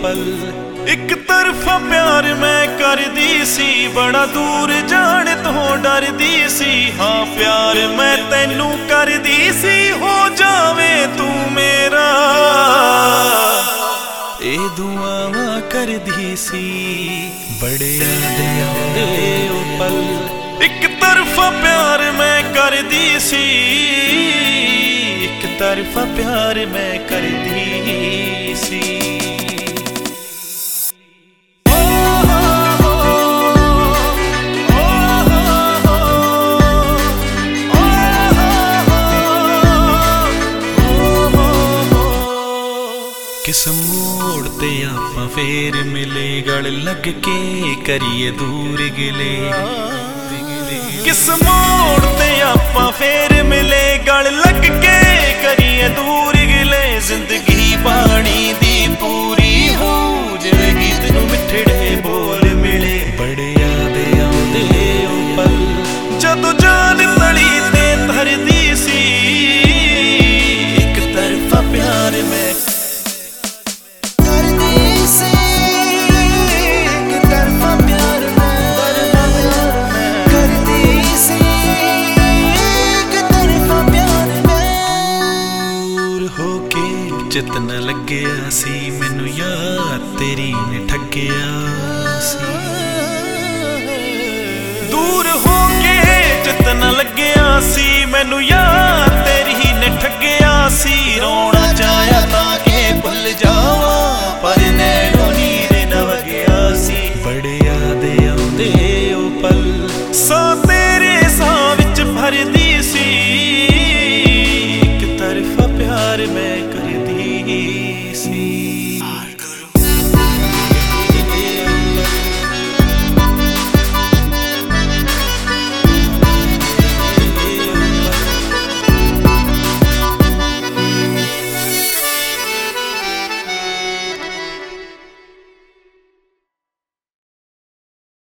पल। एक तरफा प्यार मैं करदी सी, बड़ा दूर जाने तो डरदी सी। हाँ प्यार मैं तैनू करदी सी, हो जावे तू मेरा ए दुआवां करदी सी। बड़े याद आउंदे ओ पल। एक तरफा प्यार मैं करदी सी, एक तरफा प्यार मैं करदी सी। किस मोड़ ते आपां फेर मिले, गल लग के करिए दूर गिले। किस मोड़ ते आपां फेर मिले, गल लग के करिए दूर गिले। जिंदगी पानी दी पूरी हो, जिवें गीत नूं मिठड़े बोल मिले। बड़े याद आउंदे ओ पल, जदों जान तली ते धरदी सी। एक तरफा प्यार मैं चित न लग्या सी, मैनू याद तेरी ने ठग्गिया सी। दूर हो के चित न लग्या सी, मैनू याद तेरी ने ठग्गिया सी। रोना चाहया तां के भुल जावां,